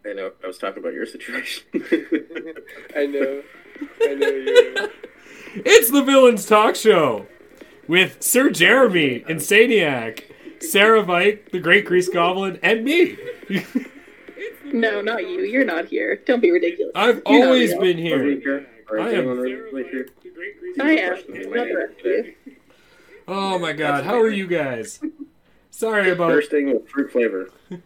I know. I was talking about your situation. I know you. It's the Villains Talk Show with Sir Jeremy, Insaniac, Sarah Vike, the Great Grease Goblin, and me. No, not you. You're not here. Don't be ridiculous. I've You're not always real. been here. I I am- am really here. I am. Not the rest of you. Oh my god, how are you guys? Sorry about... Bursting with fruit flavor.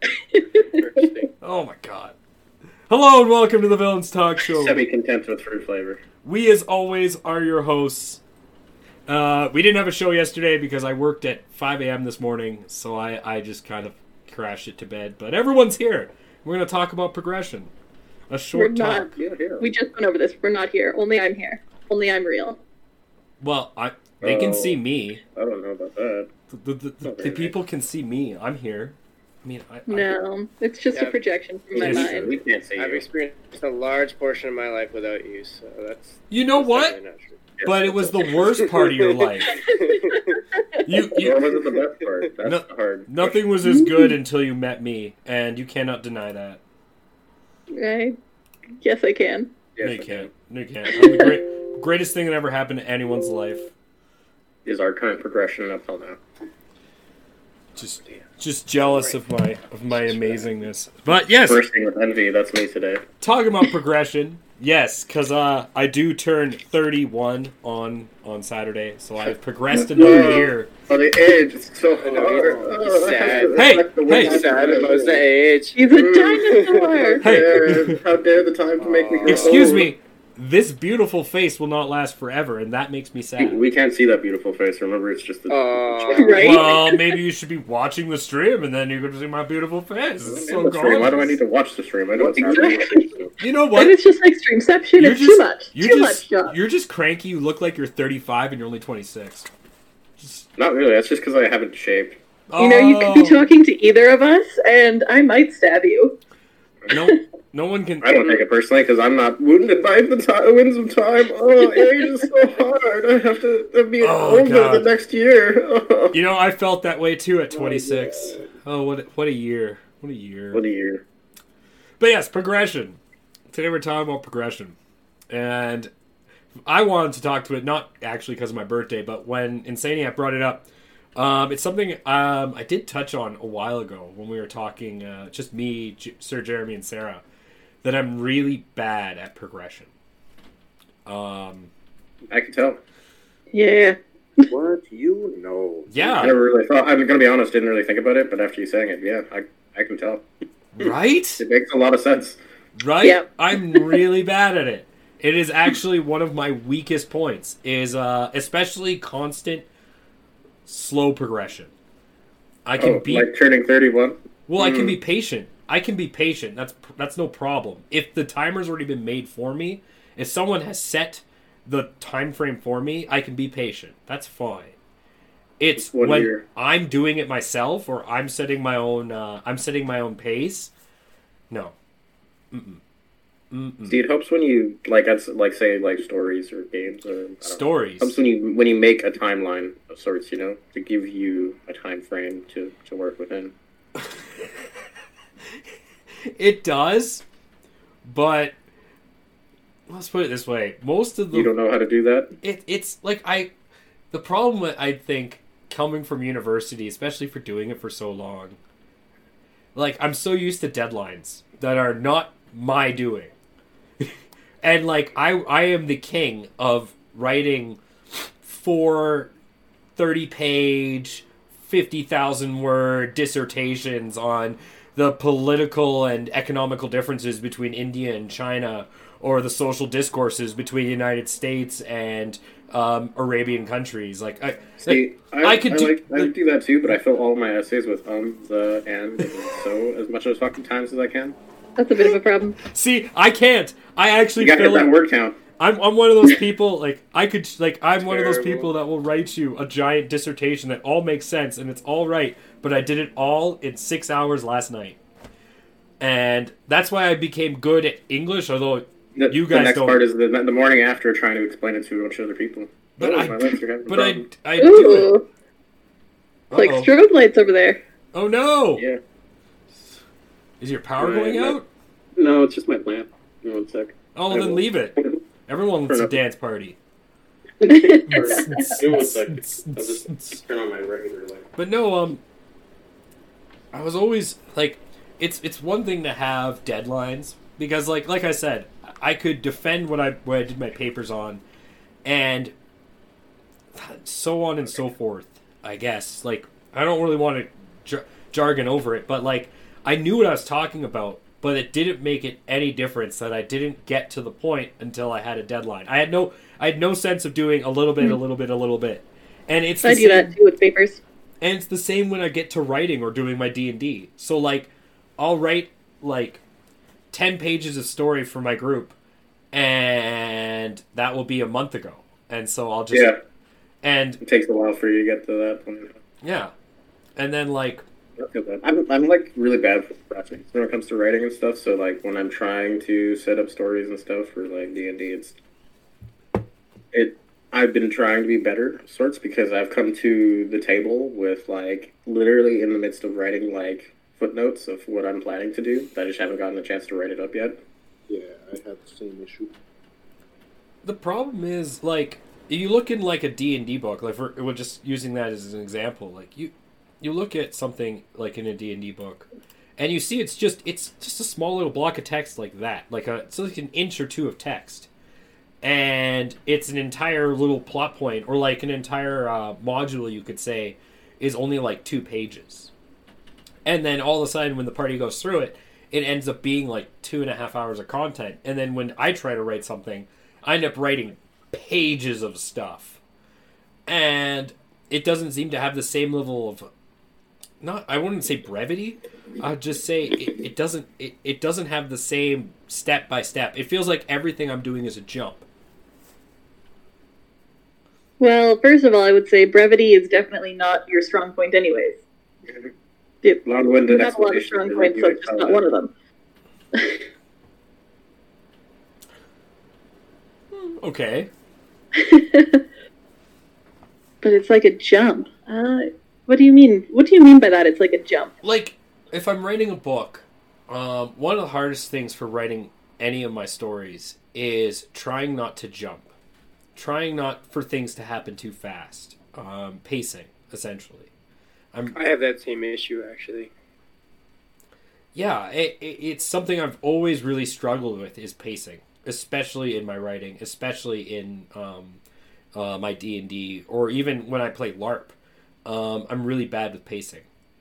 Oh my god. Hello and welcome to the Villains Talk Show. Semi-content with fruit flavor. We, as always, are your hosts. We didn't have a show yesterday because I worked at 5 a.m. this morning, so I just kind of crashed it to bed. But everyone's here. We're going to talk about progression. A short We're not. talk. Yeah. We just went over this. We're not here. Only I'm here. Only I'm real. Well, they can Oh. see me. I don't know about that. The people can see me. I'm here. I mean, No, it's just a Yeah. projection from my It's mind. We can't see I've you. experienced a large portion of my life without you, so that's You know what? definitely not true. But it was the worst part of your life. What was it the best part? That's No- hard. Nothing was as good until you met me, and you cannot deny that. Right? Yes, I can. Yes, No, you I can't. No, you can't. I'm the greatest thing that ever happened to anyone's life. Is our current progression up till now. Just jealous of my amazingness. But yes, Bursting with envy, that's me today. talking about progression. Yes, because I do turn 31 on Saturday, so I've progressed another year. Oh, the age is so I know, hard. he's sad. Hey, Sad about the age. He's a dinosaur! Hey. How dare the time to make me grow Excuse old. me, this beautiful face will not last forever, and that makes me sad. We can't see that beautiful face. Remember, it's just the. Right? Well, maybe you should be watching the stream, and then you're going to see my beautiful face. It's so The stream. Why do I gorgeous. need to watch the stream? I know it's Exactly. happening. You know And what? it's just like streamception. You're It's just- too much. You're Too just, much, Josh. You're just cranky. You look like you're 35 and you're only 26. Not really. That's just because I haven't shaved. You know, you could be Oh, talking to either of us, and I might stab you. No one can. I don't take it personally because I'm not wounded by the winds of time. Oh, age is so hard. I have to be Oh, older God. the next year. You know, I felt that way too at 26. Oh, what a year! What a year! What a year. But yes, progression. Today we're talking about progression, and I wanted to talk to it not actually because of my birthday, but when Insaniac brought it up. It's something I did touch on a while ago when we were talking, just me, Sir Jeremy, and Sarah, that I'm really bad at progression. I can tell. Yeah. What you know? I Yeah, never really thought. I'm gonna be honest. Didn't really think about it, but after you saying it, yeah, I can tell. right? It makes a lot of sense. Right? Yep. I'm really bad at it. It is actually one of my weakest points, is especially constant, slow progression. I can be... like turning 31. Well, I can be patient. I can be patient. That's no problem. If the timer's already been made for me, if someone has set the time frame for me, I can be patient. That's fine. It's What when year? I'm doing it myself or I'm setting my own pace. No. See, it helps when you say stories or games or I don't know. Stories. It helps when you make a timeline of sorts, you know, to give you a time frame to work within. It does, but let's put it this way: most of You the don't know how to do that. it's like the problem with, I think, coming from university, especially for doing it for so long, like I'm so used to deadlines that are not my doing, and like I am the king of writing 4 30-page, 50,000 word dissertations on the political and economical differences between India and China, or the social discourses between the United States and Arabian countries. Like, I could do that too, but I fill all my essays with the, and so as much as fucking times as I can. That's a bit of a problem. see, I can't. I actually You gotta fill hit that it. word count. I'm one of those people, I'm one of those Terrible. people that will write you a giant dissertation that all makes sense and it's all right, but I did it all in 6 hours last night. And that's why I became good at English, although you The guys next don't. part is the morning after trying to explain it to a bunch of other people. But Oh, I- my legs are having a But problem. I do Ooh. it. It's like Uh-oh. strobe lights over there. Oh no! Yeah. Is your power Right, going but- out? No, it's just my lamp. Give me 1 sec. Oh, I then will. leave it. Everyone wants a Turn up. dance party. Give me 1 sec. I'll just turn on my regular light. But no, I was always like, it's one thing to have deadlines because like I said, I could defend what I did my papers on, and so on and so forth. I guess like I don't really want to jargon over it, but like I knew what I was talking about, but it didn't make it any difference that I didn't get to the point until I had a deadline. I had no sense of doing a little bit, a little bit, a little bit, and it's the I do that too with papers. And it's the same when I get to writing or doing my D&D. So, like, I'll write, like, 10 pages of story for my group, and that will be a month ago. And so I'll just... Yeah. And... It takes a while for you to get to that point. Yeah. And then, like... I'm like, really bad for procrastination when it comes to writing and stuff, so, like, when I'm trying to set up stories and stuff for, like, D&D, I've been trying to be better, of sorts, because I've come to the table with, like, literally in the midst of writing, like, footnotes of what I'm planning to do. I just haven't gotten a chance to write it up yet. Yeah, I have the same issue. The problem is, like, you look in, like, a D&D book, like, we're just using that as an example, like, you look at something, like, in a D&D book, and you see it's just a small little block of text like that, it's like an inch or two of text. And it's an entire little plot point, or like an entire module, you could say, is only like 2 pages. And then all of a sudden, when the party goes through it, it ends up being like 2.5 hours of content. And then when I try to write something, I end up writing pages of stuff. And it doesn't seem to have the same level of, I wouldn't say brevity. I'd just say it doesn't have the same step by step. It feels like everything I'm doing is a jump. Well, first of all, I would say brevity is definitely not your strong point anyways. Long-winded You have a lot of strong points, so it's just not one of them. Okay. But it's like a jump. What do you mean? What do you mean by that? It's like a jump. Like, if I'm writing a book, one of the hardest things for writing any of my stories is trying not to jump. Trying not for things to happen too fast. Pacing, essentially. I have that same issue, actually. Yeah, it's something I've always really struggled with is pacing. Especially in my writing. Especially in my D&D. Or even when I play LARP. I'm really bad with pacing.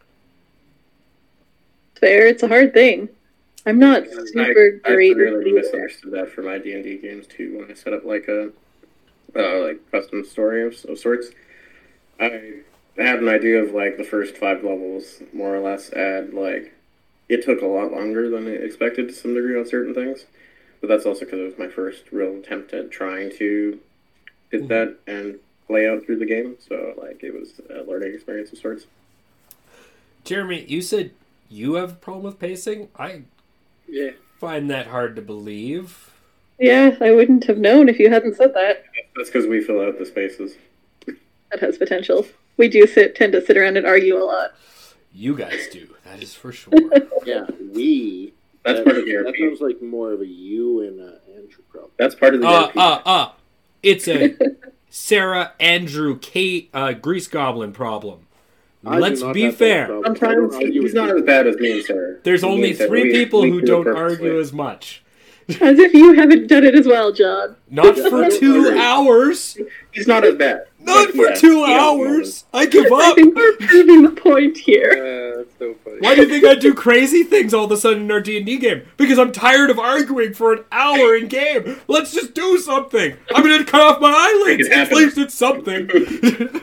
Fair, it's a hard thing. I'm not super great. I really misunderstood that for my D&D games too. When I set up like a custom story of sorts, I had an idea of like the first 5 levels, more or less, and like it took a lot longer than I expected to some degree on certain things. But that's also because it was my first real attempt at trying to hit that and play out through the game. So like it was a learning experience of sorts. Jeremy, you said you have a problem with pacing? I find that hard to believe. Yeah, I wouldn't have known if you hadn't said that. That's because we fill out the spaces. That has potential. We do tend to sit around and argue a lot. You guys do. That is for sure. Yeah, we. That's part of the That RP. sounds like more of a you and Andrew problem. That's part of the RP. It's a Sarah, Andrew, Kate, Grease Goblin problem. I do Let's not be have that fair. problem. I don't Sometimes argue he's with not you. as bad as me and Sarah. There's Me only and Sarah, 3 people we who do it don't purposely. argue as much. As if you haven't done it as well, John. Not for 2 hours. He's not as bad. Not But for yeah, 2 he has hours. I give I up. think we're proving the point here. That's so funny. Why do you think I do crazy things all of a sudden in our D&D game? Because I'm tired of arguing for an hour in game. Let's just do something. I'm going to cut off my eyelids. It At happens. least it's something.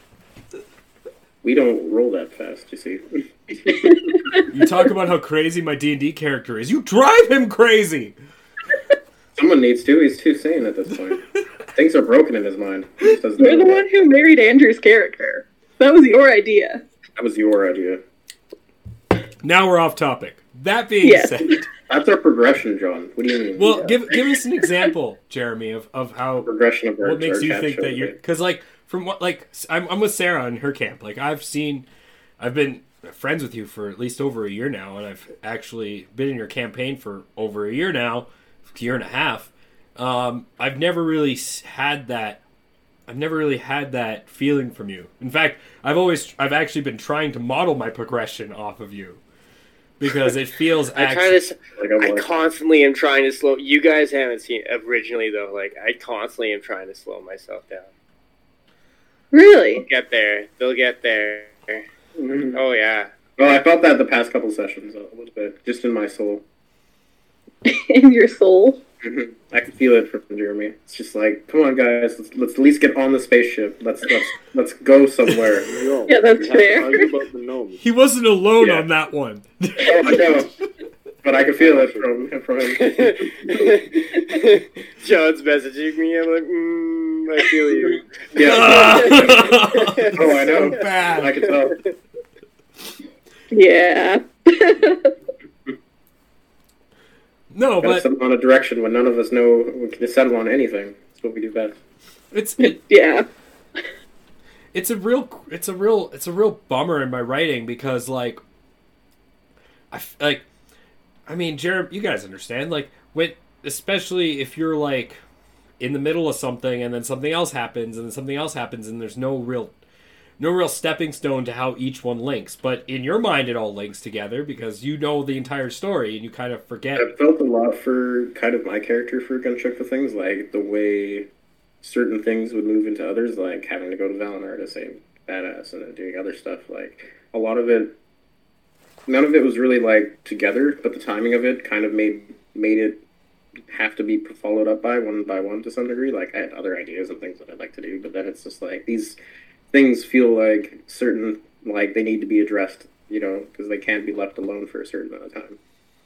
We don't roll that fast, you see. You talk about how crazy my D&D character is. You drive him crazy. Someone needs to. He's too sane at this point. Things are broken in his mind. He just doesn't You're know the that. one who married Andrew's character. That was your idea. That was your idea. Now we're off topic. That being Yes. said, That's our progression, John. What do you mean? well, give us an example, Jeremy, of how progression of what makes our you chat think show that you're today. because like from what like I'm with Sarah in her camp. Like I've been friends with you for at least over a year now, and I've actually been in your campaign for over a year now, a year and a half. I've never really had that. I've never really had that feeling from you. In fact, I've actually been trying to model my progression off of you because it feels. I constantly am trying to slow. You guys haven't seen originally though. Like I constantly am trying to slow myself down. Really? They'll get there. Mm-hmm. Oh yeah. Well, I felt that the past couple sessions a little bit, just in my soul. In your soul? Mm-hmm. I can feel it from Jeremy. It's just like, come on, guys, let's at least get on the spaceship. Let's go somewhere. Yo, Yeah, that's we have to fair. argue about the gnomes. He wasn't alone Yeah. on that one. Oh, I know, but I can feel it from him. John's messaging me. I'm like, I feel you. Yeah. Oh, I know. So bad. I can tell. Yeah. No, Gotta but settle on a direction when none of us know we can settle on anything. That's what we do best. Yeah. it's a real bummer in my writing because like I mean, Jeremy, you guys understand, like especially if you're like in the middle of something and then something else happens and then something else happens and there's no real stepping stone to how each one links, but in your mind it all links together because you know the entire story and you kind of forget. I felt a lot for kind of my character for Gunship for things, like the way certain things would move into others, like having to go to Valinor to say badass and then doing other stuff. Like a lot of it, none of it was really like together, but the timing of it kind of made it have to be followed up by one to some degree. Like I had other ideas and things that I'd like to do, but then it's just like these things feel like certain, like they need to be addressed, you know, because they can't be left alone for a certain amount of time.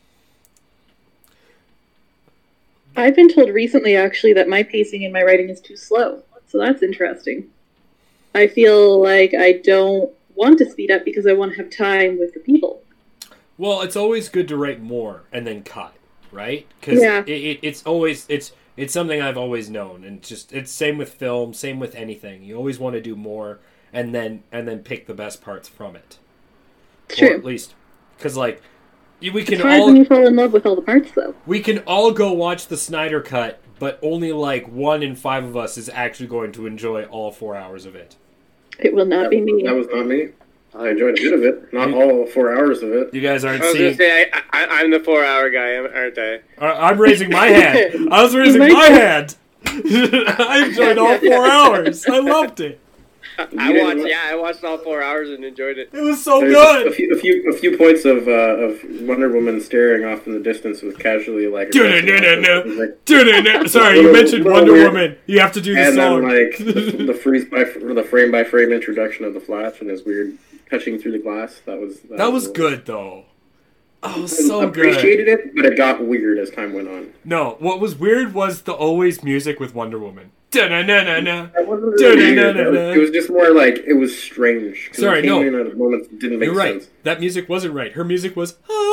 I've been told recently, actually, that my pacing in my writing is too slow. So that's interesting. I feel like I don't want to speed up because I want to have time with the people. Well, it's always good to write more and then cut, right? Because Yeah. it's always it's something I've always known, and it's same with film, same with anything. You always want to do more and then pick the best parts from it. It's Or true. at least because like we It's can hard all when you fall in love with all the parts, though. we can all go watch the Snyder Cut, but only like 1 in 5 of us is actually going to enjoy all 4 hours of it. It will not be me. That was not me. I enjoyed a bit of it, not all 4 hours of it. You guys aren't I was seeing. gonna say I'm the 4-hour guy, aren't I? I'm raising my hand. I was raising my hand. I enjoyed all 4 hours. I loved it. I watched all 4 hours and enjoyed it. It was so There's good. a few points of Wonder Woman staring off in the distance with casually like. No. Sorry, you mentioned Wonder Woman. You have to do the And song. then like the frame by frame introduction of the Flash and his weird touching through the glass. That was good though. Oh, I so appreciated good. it, but it got weird as time went on. No, what was weird was the always music with Wonder Woman. Da-na-na-na-na. That wasn't really weird. Da-na-na-na-na. It was just more like it was strange. 'Cause Sorry, it came no. in at a moment that didn't make You're right. sense. That music wasn't right. Her music was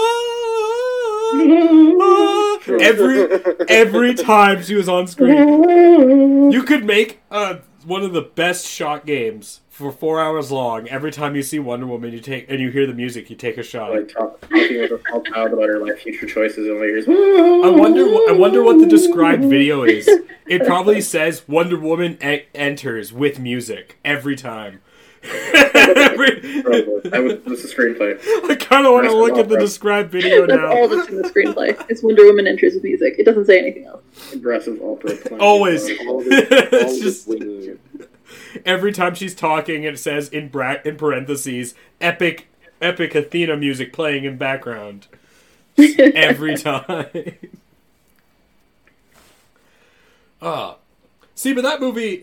True. every time she was on screen. You could make one of the best shot games for 4 hours long. Every time you see Wonder Woman, you hear the music, you take a shot. Like talking with a small child about her like future choices and like here's. I wonder what the described video is. It probably says Wonder Woman enters with music every time. That was the screenplay. I kind of want to look at the described video That's now. all that's in the screenplay. It's Wonder Woman enters with music. It doesn't say anything else. Aggressive opera. Always. All of it, all It's of just- it winging it. Every time she's talking, it says in parentheses, epic Athena music playing in background. Every time. See, but that movie,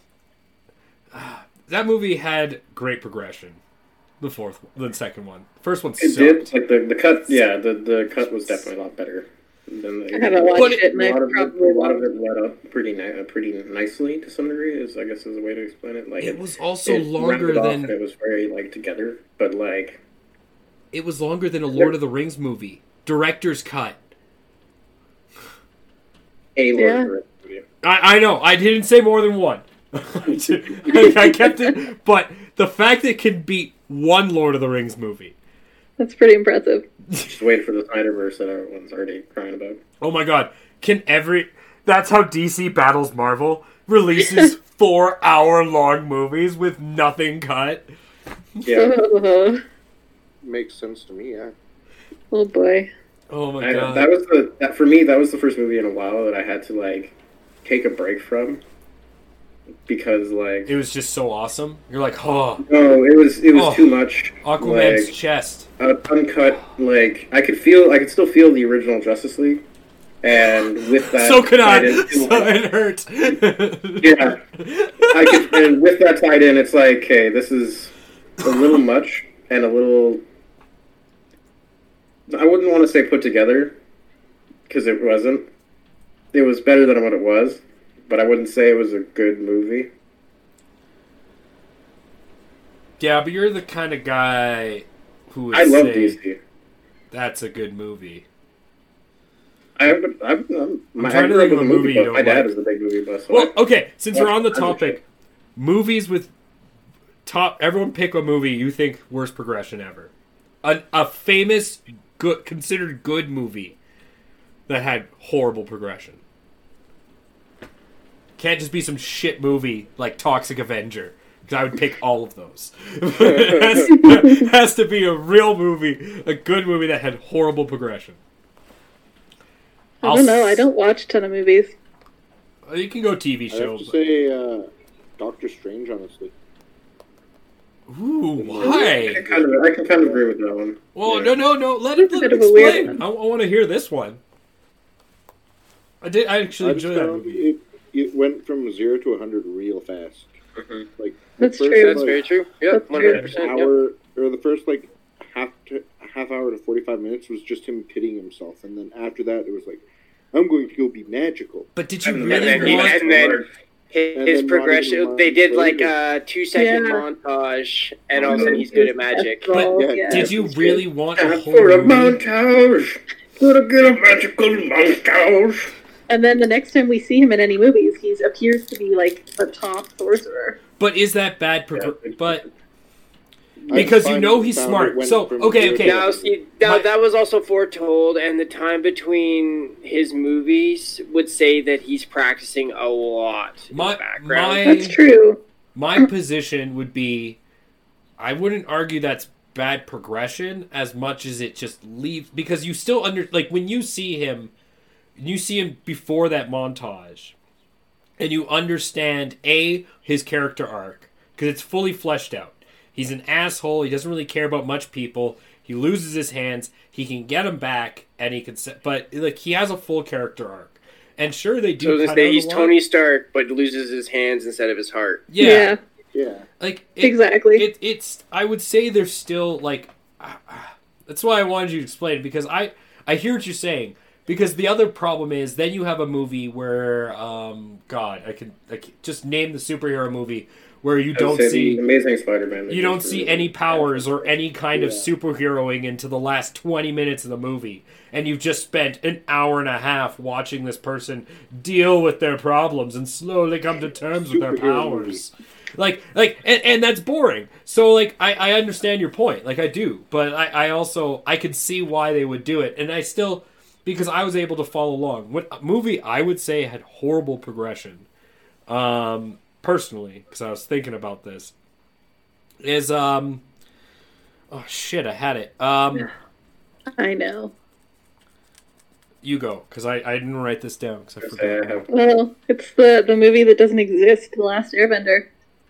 that movie had great progression. The second one. First one It sucked. did. Like the cut. Yeah, the cut was definitely a lot better. Than I haven't watched But it, and I a lot of probably it led up pretty nicely to some degree. I guess is a way to explain it. Like It was also it longer rounded off than and it was very like together, but like it was longer than a Lord of the Rings movie. Director's cut. a Lord Yeah. of the Rings movie. I know. I didn't say more than one. I kept it, but the fact that it can beat one Lord of the Rings movie. That's pretty impressive. Just wait for the Snyderverse that everyone's already crying about. Oh my god. That's how DC battles Marvel? Releases 4-hour-long movies with nothing cut? Yeah. Makes sense to me, yeah. Oh boy. Oh my god. For me, that was the first movie in a while that I had to, like, take a break from. Because, like... It was just so awesome. You're like, oh. No, it was too much. Aquaman's like, chest. Uncut, like, I could still feel the original Justice League. And with that... So could I. So it hurt. Yeah. And with that tied in, it's like, okay, this is a little much and a little... I wouldn't want to say put together, because it wasn't. It was better than what it was, but I wouldn't say it was a good movie. Yeah, but you're the kind of guy who would I love say DC. that's a good movie. I'm trying to think of a movie you don't My dad like. is a big movie buff. So Well, okay, since we're on the Watch topic, movies with everyone pick a movie you think worst progression ever. A famous, good, considered good movie that had horrible progression. Can't just be some shit movie like Toxic Avenger. Because I would pick all of those. It has to be a real movie, a good movie that had horrible progression. I don't know. I don't watch a ton of movies. You can go TV I show. have to say, Doctor Strange, honestly. Ooh, I why? can kind of agree with that one. Well, Yeah. no. Let him It's a bit of a weird explain. I want to hear this one. I actually I just enjoyed that found movie. it went from 0 to 100 real fast. Mhm. Like That's the first, true. That's very true. Yeah, That's true. 100%. hour or the first like half hour to 45 minutes was just him pitting himself, and then after that it was like, I'm going to go be magical. But did you And really then- want? and then And his then progression, Ronnie they did like Ronnie- a 2-second Yeah. montage, and all of a sudden he's good at magic. But, Yeah, Did you really want a Time whole for a movie? montage. Gotta get a magical montage. And then the next time we see him in any movies, he appears to be like a top sorcerer. But is that bad? Yeah. But I because you finally know he's found smart. it went So from okay. 0 to Now, see, now My- that was also foretold, and the time between his movies would say that he's practicing a lot in My- the background. my- That's true. my position would be, I wouldn't argue that's bad progression as much as it just leaves, because you still when you see him before that montage, and you understand his character arc because it's fully fleshed out. He's an asshole. He doesn't really care about much people. He loses his hands. He can get them back, and he can. But like he has a full character arc. And sure, they do. So this cut day out he's a lot. Tony Stark, but loses his hands instead of his heart. Yeah, Yeah. like Exactly. It's. I would say there's still like. That's why I wanted you to explain it, because I hear what you're saying. Because the other problem is then you have a movie where God, I can just name the superhero movie where you don't see the Amazing Spider-Man. you don't see any powers or any kind of superheroing into the last 20 minutes of the movie, and you've just spent an hour and a half watching this person deal with their problems and slowly come to terms with their Superhero powers. And that's boring. So like I understand your point, like I do, but I also I could see why they would do it, and I still, because I was able to follow along. What movie I would say had horrible progression, personally, because I was thinking about this, is oh shit, I had it. I know. You go, because I didn't write this down because I I forgot. have Well, it's the movie that doesn't exist, The Last Airbender.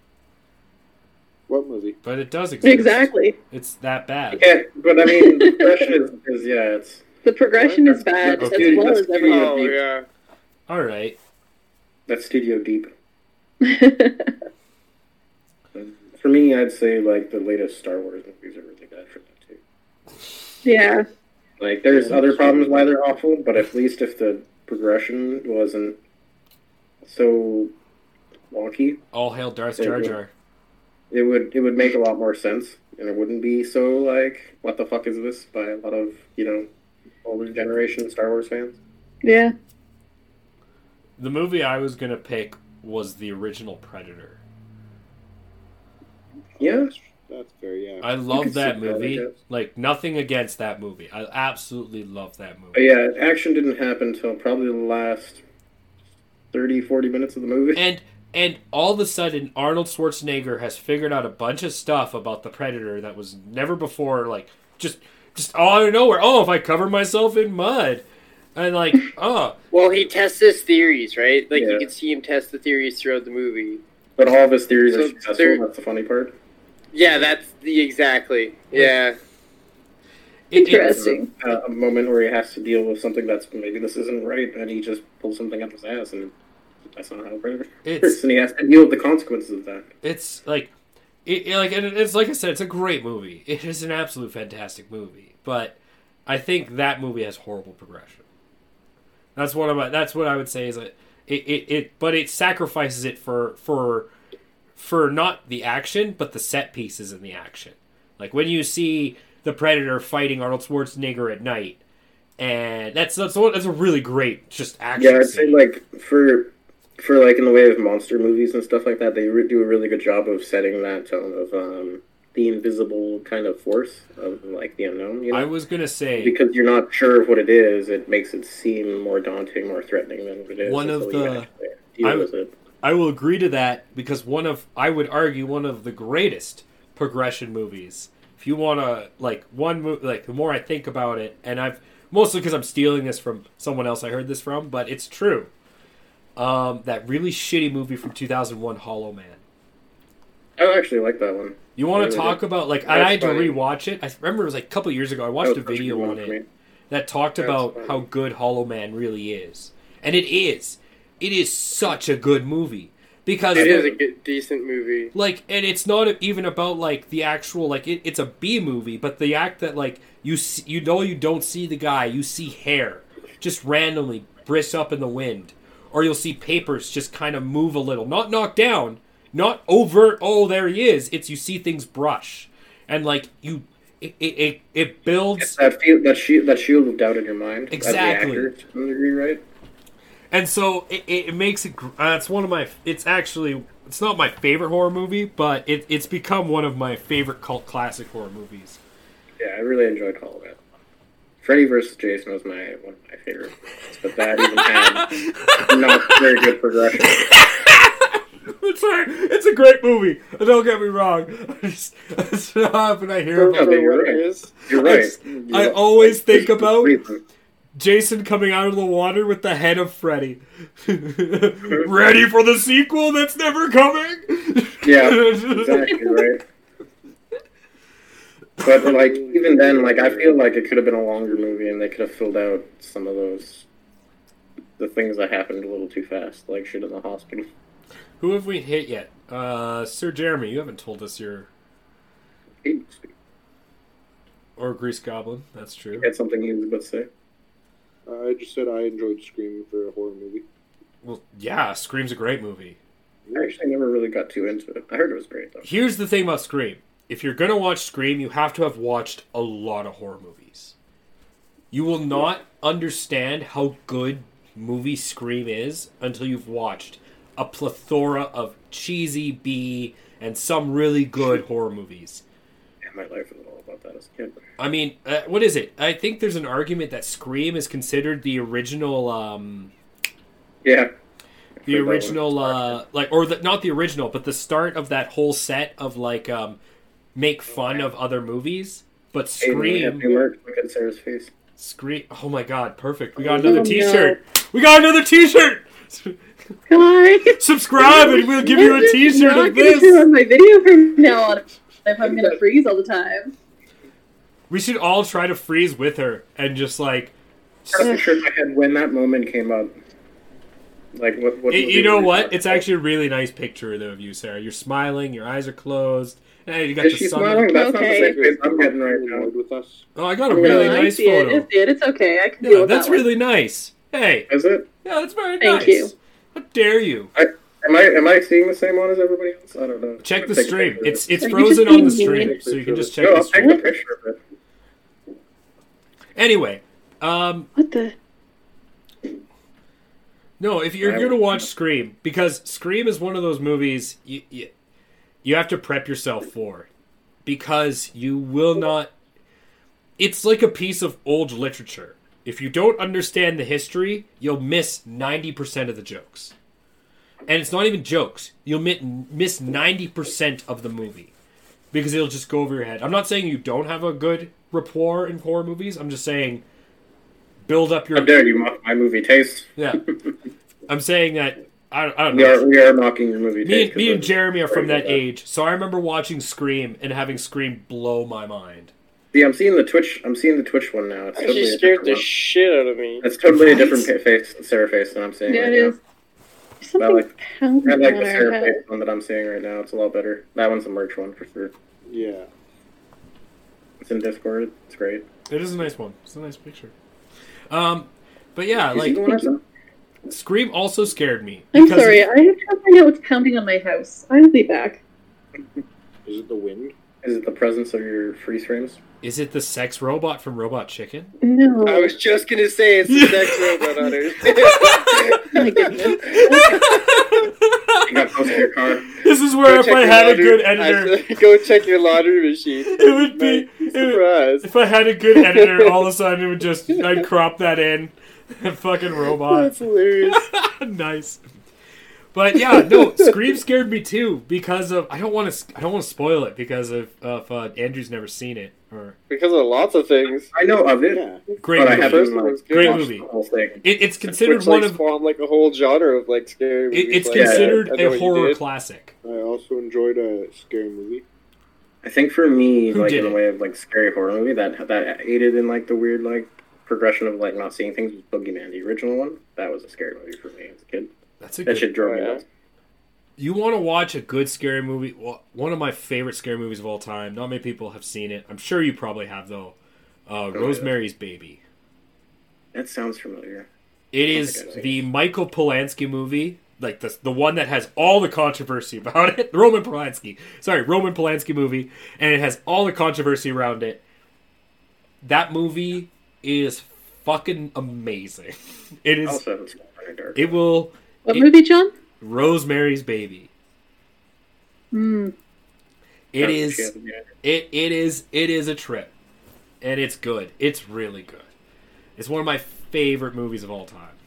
What movie? But it does exist. Exactly. It's that bad. Yeah, but I mean, the progression is it's. The progression is bad That's as good. well That's as good. everything. Oh yeah. All right. That's Studio Deep. For me, I'd say like the latest Star Wars movies are really bad for that too. Yeah. Like, there's other problems why they're awful, but at least if the progression wasn't so wonky, All hail Darth Jar Jar. it would make a lot more sense, and it wouldn't be so like, what the fuck is this, by a lot of older generation Star Wars fans. Yeah. The movie I was gonna pick was the original Predator. Yeah, That's fair, yeah. I love that see that, I movie. guess. Like, nothing against that movie. I absolutely love that But movie. yeah, action didn't happen until probably the last 30, 40 minutes of the movie. And all of a sudden, Arnold Schwarzenegger has figured out a bunch of stuff about the Predator that was never before, like, just out of nowhere. Oh, if I cover myself in mud. And, like, oh. Well, he tests his theories, right? Like, Yeah. you can see him test the theories throughout the movie. But all of his theories So are successful. there- That's the funny part. Yeah, that's exactly. Yeah. Interesting. A moment where he has to deal with something that's maybe this isn't right, and he just pulls something up his ass, and that's not how a predator works, and he has to deal with the consequences of that. It's like, and it's like I said, it's a great movie. It is an absolute fantastic movie. But I think that movie has horrible progression. That's what I would say is that but it sacrifices it for not the action, but the set pieces in the action. Like when you see the Predator fighting Arnold Schwarzenegger at night, and that's a really great just action. Yeah, I'd say scene. like for like in the way of monster movies and stuff like that, they do a really good job of setting that tone of the invisible kind of force of like the unknown. You know? I was gonna say, because you're not sure of what it is, it makes it seem more daunting, more threatening than what it is. One of until you the- actually deal with it. I will agree to that because I would argue one of the greatest progression movies. If you want to, like, the more I think about it, and I've, mostly because I'm stealing this from someone else I heard this from, but it's true. That really shitty movie from 2001, Hollow Man. I actually like that one. You want to Really talk did. about, like, That's I had to funny. rewatch it. I remember it was like a couple years ago. I That watched was a such video good on one for me. it that talked That's about funny. how good Hollow Man really is. And it is. It is such a good movie. Because It is a good, decent movie. like, and it's not even about like the actual like it's a B movie, but the act that like you don't see the guy, you see hair just randomly brisk up in the wind, or you'll see papers just kind of move a little, not knocked down, not overt. Oh, there he is. It's you see things brush, and like it builds. It's that shield of doubt in your mind. Exactly. As the actor, to some degree, right? And so it makes it. It's one of my. It's actually. It's not my favorite horror movie, but it's become one of my favorite cult classic horror movies. Yeah, I really enjoyed Hollow Man. Freddy vs. Jason was one of my favorites, but that even had not very good progression. It's a great movie. Don't get me wrong. It's not when I hear No, about but it. you're right. You're right. I always think about Reason. Jason coming out of the water with the head of Freddy. Ready for the sequel that's never coming? Yeah, exactly right. But like even then, like I feel like it could have been a longer movie, and they could have filled out some of the things that happened a little too fast, like shit in the hospital. Who have we hit yet? Sir Jeremy, you haven't told us your... Or Grease Goblin, that's true. You had something you was about to say? I just said I enjoyed Scream for a horror movie. Well, yeah, Scream's a great movie. I actually never really got too into it. I heard it was great, though. Here's the thing about Scream. If you're going to watch Scream, you have to have watched a lot of horror movies. You will not understand how good movie Scream is until you've watched a plethora of cheesy B and some really good horror movies. Yeah, my life was all about that as a kid. I mean, what is it? I think there's an argument that Scream is considered the original... Yeah. The original, not the original, but the start of that whole set of, like, make fun of other movies. But Scream... Look at Sarah's face. Scream... Oh my god, perfect. We got another t-shirt! No. We got another t-shirt! Hi. Subscribe and we'll give you a t-shirt of this! I'm on my video from now on if I'm going to freeze all the time. We should all try to freeze with her and just, like... I picture in my head when that moment came up. Like, what you know what? It's actually a really nice picture of you, Sarah. You're smiling, your eyes are closed. Hey, you got Is the she sun. smiling? That's Okay. not the same face I'm getting right now. With us. Oh, I got a really I nice see photo. it. It's okay. I can deal Yeah, with that's that one. really nice. Hey. Is it? Yeah, that's very Thank nice. you. How dare you? Am I seeing the same one as everybody else? I don't know. Check the Take a stream. picture of It's it. So you frozen just on the need me. stream, so you can just check No, the I'll take stream. a picture of it. Anyway, What the? no, if you're going to watch Scream, because Scream is one of those movies you have to prep yourself for. because you will not... It's like a piece of old literature. If you don't understand the history, you'll miss 90% of the jokes. And it's not even jokes. You'll miss 90% of the movie. Because it'll just go over your head. I'm not saying you don't have a good rapport in horror movies. I'm just saying build up your... How dare you mock my movie taste? Yeah. I'm saying that... I don't know. We are mocking your movie taste. Me and Jeremy are from that age. So I remember watching Scream and having Scream blow my mind. See, I'm seeing the Twitch one now. It's totally scared the shit out of me. It's totally a different Sarah face than I'm seeing right now. I like the Sarah face one that I'm seeing right now. It's a lot better. That one's a merch one for sure. Yeah. It's in Discord. It's great. It is a nice one. It's a nice picture. But yeah, Scream also scared me. I'm sorry, I have to find out what's pounding on my house. I'll be back. Is it the wind? Is it the presence of your freeze frames? Is it the sex robot from Robot Chicken? No. I was just gonna say it's the sex robot on her. My goodness. You got close to your car. This is where if I had a good editor... Go check your laundry machine. It would be... if I had a good editor, all of a sudden it would just... I'd crop that in. Fucking robot. That's hilarious. Nice. But yeah, no, Scream scared me too because of I don't want to spoil it because of Andrew's never seen it or because of lots of things. I know of it. Yeah. Great but movie. Great movie. It's considered one of spawned like a whole genre of like scary movies. It's considered a horror classic. I also enjoyed a scary movie. I think for me, in the way of like scary horror movie that aided in like the weird like progression of like not seeing things was Boogeyman, the original one. That was a scary movie for me as a kid. That shit drove me nuts. You want to watch a good scary movie? Well, one of my favorite scary movies of all time. Not many people have seen it. I'm sure you probably have, though. Rosemary's Baby. That sounds familiar. It is the Michael Polanski movie. Like the one that has all the controversy about it. Roman Polanski movie. And it has all the controversy around it. That movie is fucking amazing. It is... Also, it's dark. It will... What movie, John? Rosemary's Baby. Mm. It is a trip. And it's good. It's really good. It's one of my favorite movies of all time.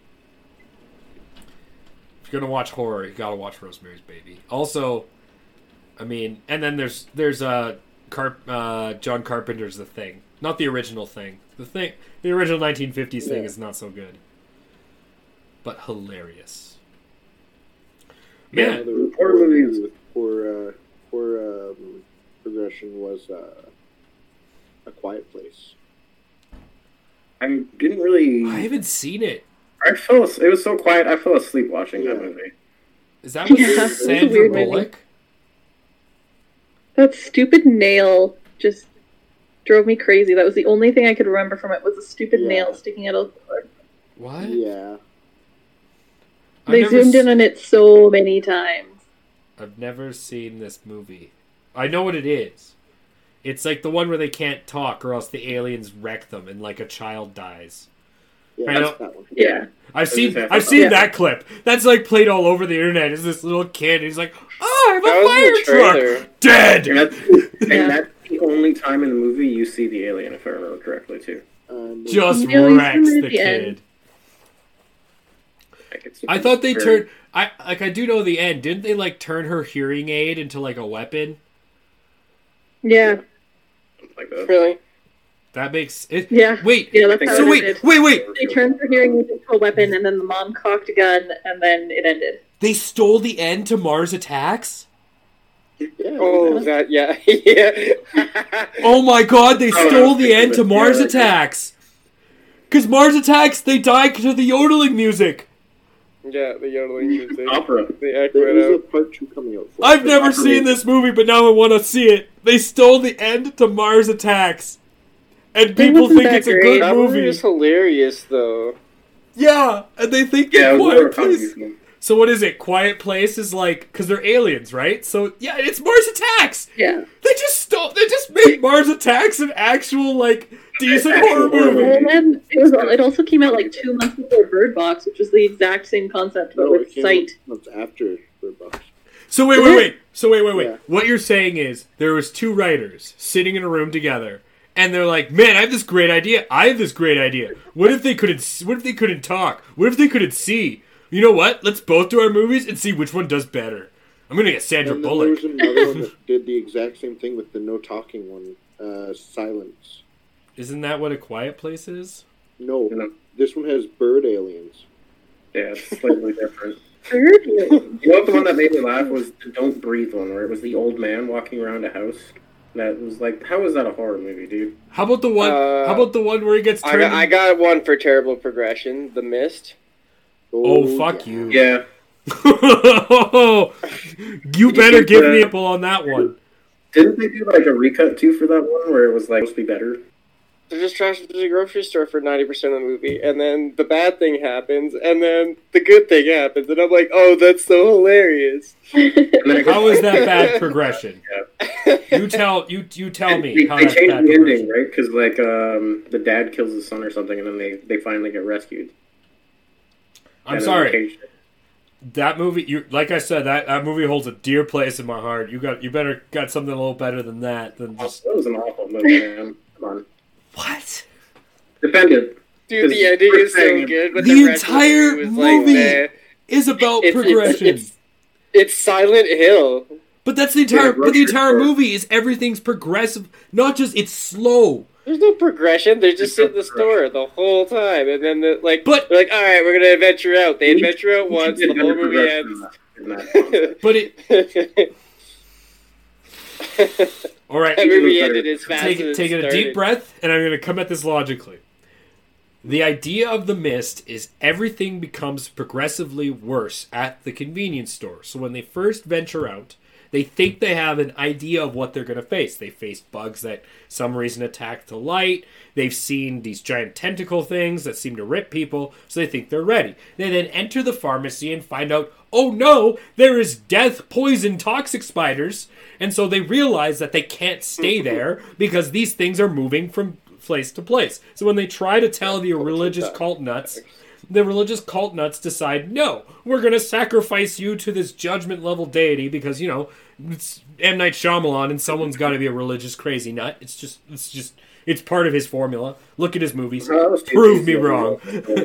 If you're gonna watch horror, you gotta watch Rosemary's Baby. Also, I mean, and then there's John Carpenter's The Thing. Not the original Thing. The original 1950s Thing is not so good. But hilarious. Yeah, the horror movies with poor progression was A Quiet Place. I didn't really... I haven't seen it. It was so quiet, I fell asleep watching that movie. Is that with Sandra Bullock? That stupid nail just drove me crazy. That was the only thing I could remember from it was a stupid nail sticking out of the cord. What? Yeah. They zoomed in on it so many times. I've never seen this movie. I know what it is. It's like the one where they can't talk or else the aliens wreck them and like a child dies. Yeah, that's that one. Yeah. I've seen that clip. That's like played all over the internet. It's this little kid. He's like, "Oh, I have a fire truck." Dead. And that's the only time in the movie you see the alien, if I remember correctly, too. Just wrecks the kid. I thought they turned. I do know the end. Didn't they like turn her hearing aid into like a weapon? Yeah. Like that. Really? That makes it. Yeah. Wait. Yeah, that's how wait. They turned her hearing aid into a weapon, and then the mom cocked a gun, and then it ended. They stole the end to Mars Attacks? Yeah, yeah. Oh my god, they stole the end to Mars Attacks! Because Mars Attacks, they die to the yodeling music! Yeah, the yodeling music. Opera. There is a part 2 coming out. I've never seen this movie, but now I want to see it. They stole the end to Mars Attacks. And people think it's a good that movie. It's hilarious, though. Yeah, and they think they're Quiet Place. So what is it? Quiet Place is like, because they're aliens, right? So yeah, it's Mars Attacks. Yeah. They just made Mars Attacks an actual like decent horror movie. And then it also came out like 2 months before Bird Box, which was the exact same concept, but with Sight. Months after Bird Box. So wait. Yeah. What you're saying is there was two writers sitting in a room together, and they're like, "Man, I have this great idea. What if they couldn't talk? What if they couldn't see? You know what? Let's both do our movies and see which one does better. I'm gonna get Sandra And then Bullock." there was another one that did the exact same thing with the no talking one, Silence. Isn't that what A Quiet Place is? No, No. this one has bird aliens. Yeah, it's slightly different. Thirdly. You know what, the one that made me laugh was the Don't Breathe one, where it was the old man walking around a house. That was like, how is that a horror movie, dude? How about the one? How about the one where he gets turned? I got one for terrible progression. The Mist. Oh, fuck you! Yeah. You better give me a pull on that one. Didn't they do like a recut too for that one, where it was like supposed to be better? They're just trashing the grocery store for 90% of the movie, and then the bad thing happens, and then the good thing happens, and I'm like, oh, that's so hilarious. How is that bad progression? You tell me how They that's changed bad the ending, progression. right? Because like the dad kills his son or something, and then they finally get rescued. I'm And sorry. then they changed it. That movie, like I said, that movie holds a dear place in my heart. You better got something a little better than that than just That was an awful movie, man. Come on, what? defend it. Dude, the ending is so good, but The rest of entire was movie meh. is about It's- progression. It's Silent Hill. But that's the entire. Yeah, But the entire grocery store. movie is everything's progressive. Not just it's slow. There's no progression. They just sit in the There's no store the whole time, and then they're like, But- all right, we're gonna adventure out. They adventure out once, the whole movie ends. But it. All right. That movie ended as fast Take as it a started. deep breath, and I'm going to come at this logically. The idea of The Mist is everything becomes progressively worse at the convenience store. So when they first venture out, they think they have an idea of what they're going to face. They face bugs that some reason attack the light. They've seen these giant tentacle things that seem to rip people, so they think they're ready. They then enter the pharmacy and find out, oh no, there is death, poison, toxic spiders. And so they realize that they can't stay there because these things are moving from place to place. So when they try to tell the religious cult nuts, the religious cult nuts decide, no, we're going to sacrifice you to this judgment level deity because, you know, it's M. Night Shyamalan and someone's got to be a religious crazy nut. It's part of his formula. Look at his movies. Prove me wrong.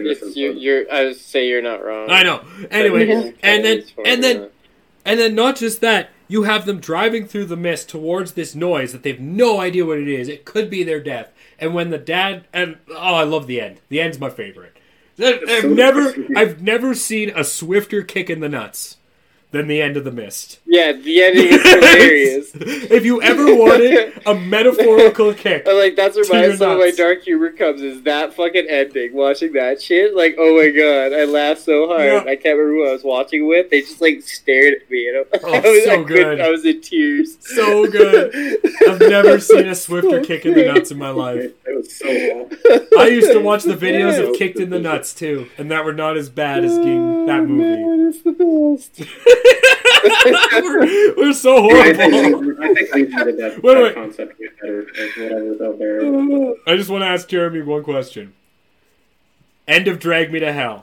I would say you're not wrong. I know. Anyway, Yeah. and then not just that, you have them driving through the mist towards this noise that they've no idea what it is. It could be their death. And when the dad I love the end. The end's my favorite. I've never seen a swifter kick in the nuts than the end of The Mist. Yeah, the ending is hilarious. If you ever wanted a metaphorical kick, Like, that's where To your some of my nuts. dark humor comes, is that fucking ending. Watching that shit, like, oh my god, I laughed so hard. Yeah. I can't remember who I was watching with. They just, like, stared at me. And Oh, so good. I was in tears. so good. I've never seen a swifter kick in the nuts in my life. It was so awful. I used to watch the videos of Kicked in the Nuts too, and that were not as bad as that movie. It's the best. we're so I horrible. think we needed that, Wait. that concept to get better. Like whatever's out there. I just want to ask Jeremy one question. End of Drag Me to Hell.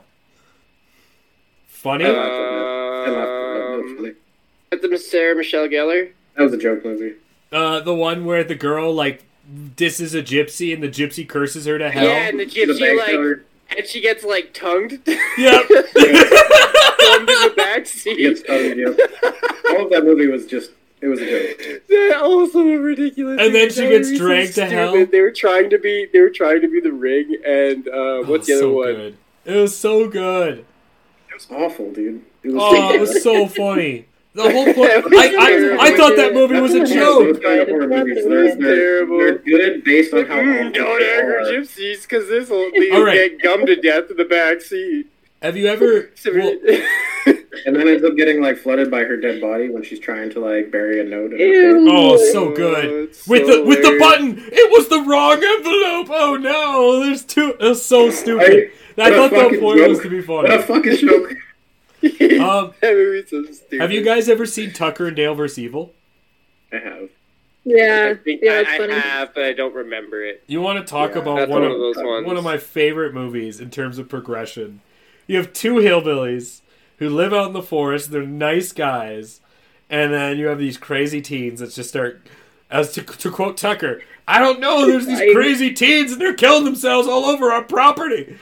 Funny? I laughed at that. That was funny. At the Sarah Michelle Gellar. That was a joke movie. The one where the girl like disses a gypsy and the gypsy curses her to hell. Yeah, and the The gypsy, bank like, teller, and she gets, like, tongued. Yep. Tongued in the back he seat. gets stoned, yep. All of that movie was just, it was a joke. That also ridiculous. And then That she would gets be so dragged to stupid. hell. They were trying to be the Ring, and what's the other so one? good. It was so good. It was awful, dude. It was Oh, it was so funny. The whole point. I thought that movie was a Those joke. kind of horror movies, Terrible. they're good based on how Don't awful they anger are. gypsies, because this will they All right. get gummed to death in the back seat. Have you ever? Well, And then ends up getting like flooded by her dead body when she's trying to like bury a note in her Ew. oh, so good. it's With so the hilarious. button, it was the wrong envelope. Oh no, there's two. It was so stupid. I What a thought the fucking point was joke. to be What a funny. fucking joke. Um, That movie's so stupid. have you guys ever seen Tucker and Dale vs. Evil? I have. Yeah, I think yeah, it's I funny. have, but I don't remember it. You want to talk Yeah, about That's one one of of those ones. one of my favorite movies in terms of progression. You have two hillbillies who live out in the forest. They're nice guys, and then you have these crazy teens that just start, as to quote Tucker, I don't know, there's these crazy teens and they're killing themselves all over our property.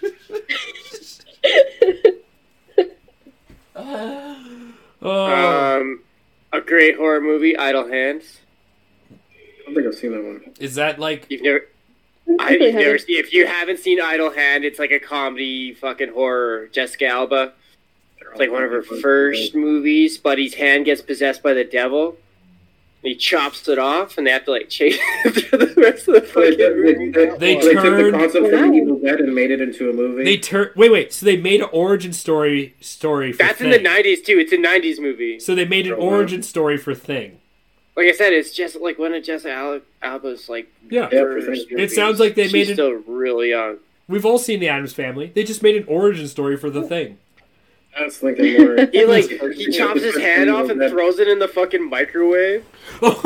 A great horror movie, Idle Hands. I don't think I've seen that one. Is that like... You've never... if you haven't seen Idle Hand, it's like a comedy fucking horror. Jessica Alba. It's like one of her first movies. Buddy's hand gets possessed by the devil. He chops it off, and they have to like chase it through the rest of the fucking movie. They took the turned- concept from Evil Dead and made it into a movie. Wait, so they made an origin story for That's Thing. in the 90s too. It's a 90s movie. So they made an origin story for Thing. Like I said, it's just like one of Jessica Alba's like Yeah. first It movies. sounds like they made She's it- still really young. We've all seen The Addams Family. They just made an origin story for The Thing. I was thinking more. He chops his hand off and throws it in the fucking microwave. Tries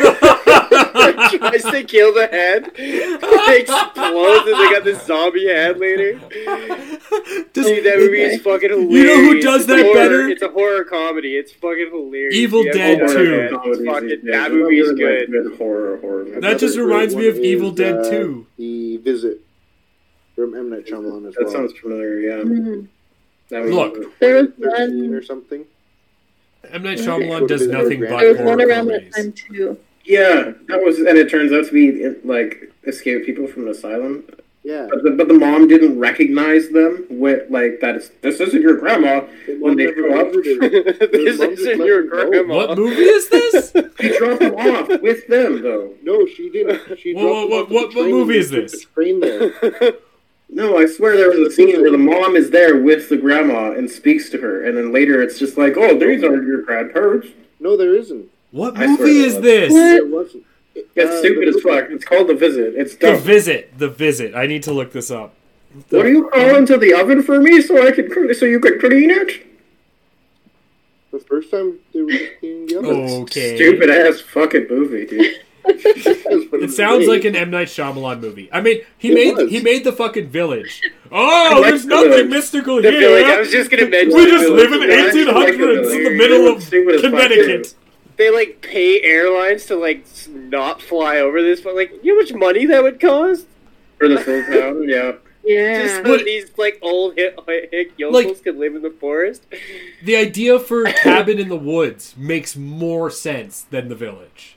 to kill the head. It explodes and they got this zombie head later. Dude, that movie is fucking hilarious. You know who does that better? It's a horror comedy. It's fucking hilarious. Evil Yeah, Dead horror 2. head. It's fucking, that movie is good. Horror. That just reminds me of Evil Dead 2. The Visit from M. Night Shyamalan as That well. sounds familiar. Yeah. Mhm. That was Look. There was 13 one. or something. M. Night Yeah. Shyamalan does nothing but There was horror one around comedies. that time too. Yeah, that was, and it turns out to be like escaped people from an asylum. Yeah. But the mom didn't recognize them with like that. This isn't your grandma when they show up. This isn't your grandma. What movie is this? She dropped them off with them though. No, she didn't. She Whoa, dropped what movie is this? The train there. No, I swear there was a scene where the mom is there with the grandma and speaks to her, and then later it's just like, oh, these aren't your grandparents. No, there isn't. What I swear movie there is was. this? There wasn't. It's stupid as fuck. It's called The Visit. It's The dumb. Visit. The Visit. I need to look this up. What are you calling to the oven for me so you can clean it? The first time they were just cleaning the oven. Okay. Stupid ass fucking movie, dude. It sounds like an M. Night Shyamalan movie. I mean, he made the fucking Village. Oh, like there's The nothing Village. mystical The here. Village. I was just gonna mention. We The just Village. live in I actually like The 1800s in the Village. middle of Stupid as fuck, Connecticut. They like pay airlines to like not fly over this, but like, you know how much money that would cost? For this little town, yeah. Just Yeah. so these like old hick yokels could live in the forest. The idea for Cabin in the Woods makes more sense than The Village.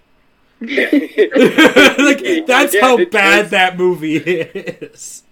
Like, that's Yeah, how it bad does. that movie is.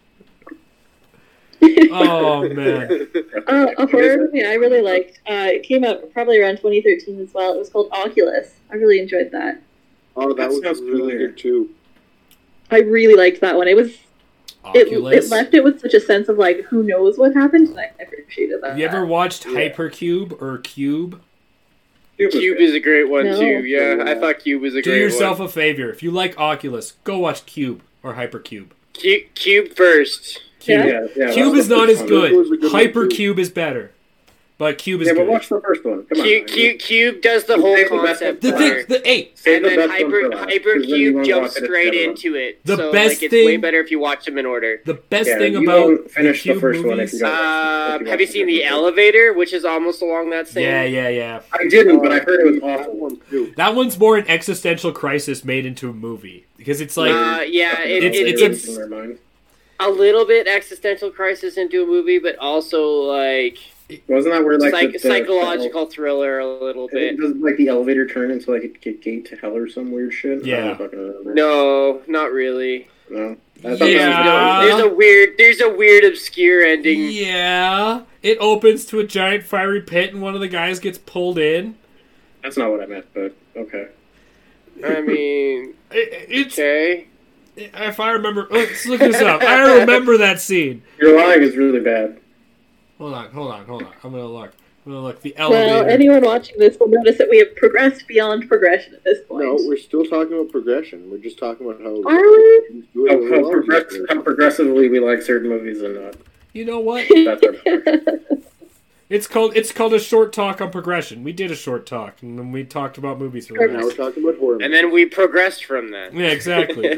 Oh, man. A horror movie I really liked. It came out probably around 2013 as well. It was called Oculus. I really enjoyed that. Oh, that That was sounds really familiar. good too. I really liked that one. It was it Oculus. left it with such a sense of like who knows what happened, and I appreciated that. Have you ever watched Yeah. Hypercube or Cube? Cube is a great one No. too. Yeah, I thought Cube was a Do great yourself one. a favor. If you like Oculus, go watch Cube or Hypercube. Cube first. Cube, Yeah, Cube watch is the not first as one. That was a good. good one, too. Hypercube is better. But Cube is Yeah, but good. watch the first one. Come on. Cube does the whole Save the best concept The one. thing, better. hey, Save And the then best one for last, 'cause then you Hypercube won't jumps watch it straight together. into it. The so best like, it's way thing- better if you watch them in order. the best Yeah, thing you about won't finish the Cube first one if movies. you don't. If Have you seen The Elevator, which is almost along that same? Yeah. I didn't, but I heard it was That awful. one too. That one's more an existential crisis made into a movie because it's like Yeah, It's it's in their mind. a little bit existential crisis into a movie, but also like Wasn't that where like the psychological thriller a little bit. Doesn't like the elevator turn into like a gate to hell or some weird shit? Yeah. I don't fucking remember. No, not really. No. I thought Yeah. There's a weird obscure ending. yeah, it opens to a giant fiery pit and one of the guys gets pulled in. That's not what I meant, but okay. I mean, It's okay. if I remember. Let's look this up. I remember that scene. Your lying is really bad. Hold on. I'm gonna look. The Well, elevator. anyone watching this will notice that we have progressed beyond progression at this point. No, we're still talking about progression. We're just talking about how. Are we? you do it really well. How progressively we like certain movies and not. You know what? That's our It's called a short talk on progression. We did a short talk, and then we talked about movies for the Now we're rest. talking about horror. And then we progressed from that. Yeah, exactly.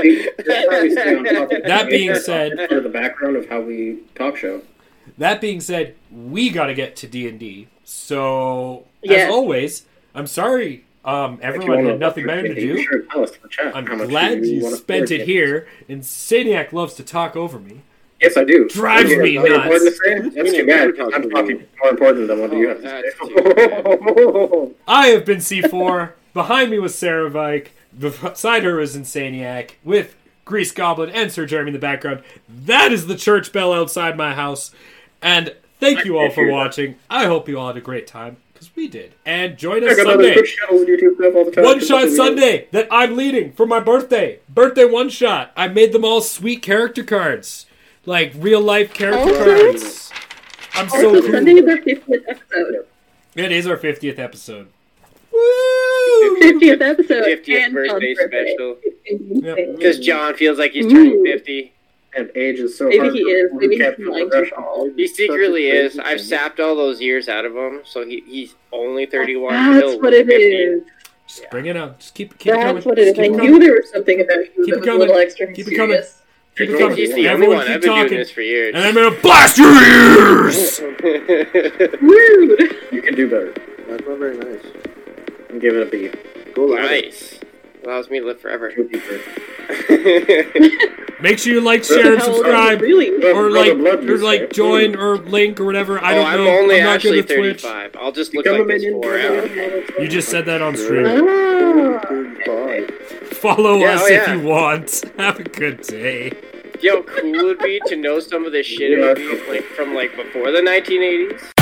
That That being said- for the background of how we talk show. That being said, we got to get to D&D. So, as Yes. always, I'm sorry, everyone had nothing better to do. Sure, tell us in the chat I'm how much glad you wanna spent play it games. here, and Saniac loves to talk over me. Yes, I do. Drives That's me more nuts. important to say? That's too bad. I'm talking more important than what you have to say. I have been C4. Behind me was Sarah Vike. Beside her was Insaniac with Grease Goblin and Sir Jeremy in the background. That is the church bell outside my house. And thank you all for watching. I hope you all had a great time, because we did. And join us Sunday. One Shot Sunday that I'm leading for my birthday. Birthday one shot. I made them all sweet character cards. Like real life character cards. I'm so Also, cool. Sunday is our 50th episode. It is our 50th episode. Woo! 50th episode. 50th and birthday John's special. Yep. Because John feels like he's turning 50. And age is so Maybe hard he to is. Maybe recap he's for lying progression. to all. He secretly is. I've sapped all those years out of him, so he's only 31. That's He'll what it 50. is. Just bring it out. Just keep it coming. That's what it is. Just I keep it knew coming. there was something about you Keep that it was coming. a little extra Keep it coming. mysterious. Keep it coming. He's the only Everyone one. keep I've been talking. doing this for years. And I'm gonna blast your ears! Rude. You can do better. That's not very nice. I'm giving it a B. Go louder. Nice. Allows me to live forever. Go deeper. Make sure you like, share, and How old are you subscribe. really? Or Brother Blood, you like say. join or link or whatever. I don't I'm know. only I'm not actually good at Twitch. 35. I'll just look Become a like this minion. for hours. You just said that on stream. Ah. 35. Follow Yeah, us oh, if yeah. you want. Have a good day. You know how cool it would be to know some of this shit about me like, from like before the 1980s?